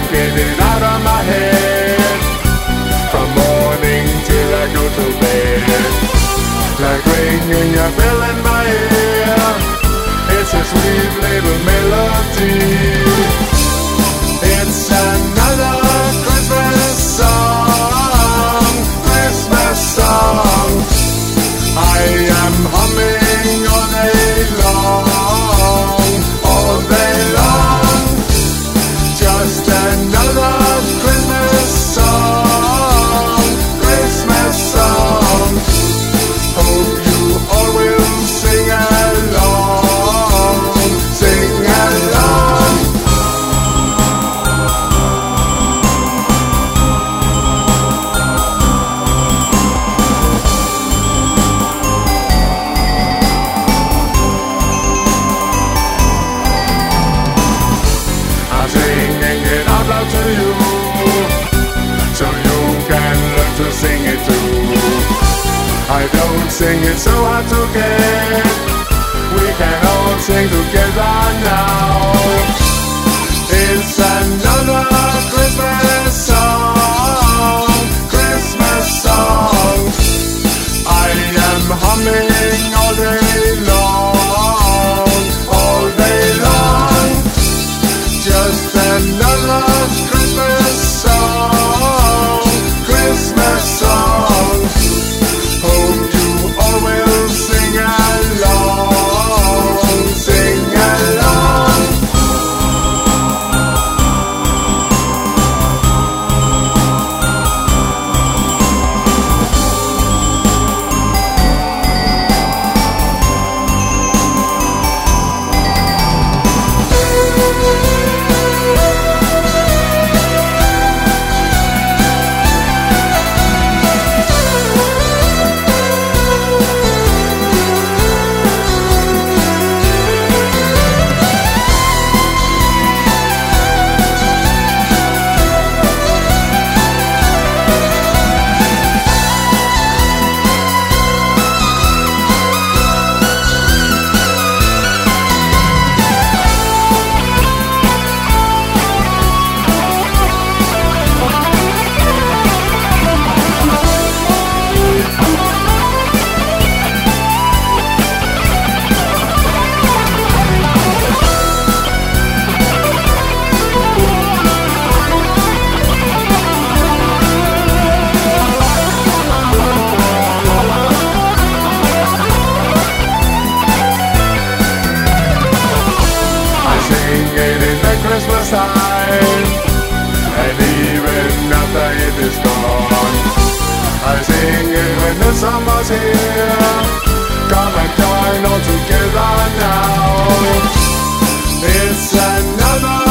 can't get it out of my head. From morning till I go to bed, like ringing a bell in my ear. It's a sweet little melody. It's another Christmas song, Christmas song. I am humming all day long, all day long. Just another Christmas song, Christmas song. Hope you all will sing along, sing along. I'm singing it out loud to you, so you can learn to sing it too. I don't sing it so hard to get. We can all sing together now. It's another Christmas song, Christmas song. I am humming all day long, all day long. Just another Christmas song, Christmas song. Hope you all will sing along, sing along. Christmas time, and even after it is gone, I sing it when the summer's here. Come and join all together now. It's another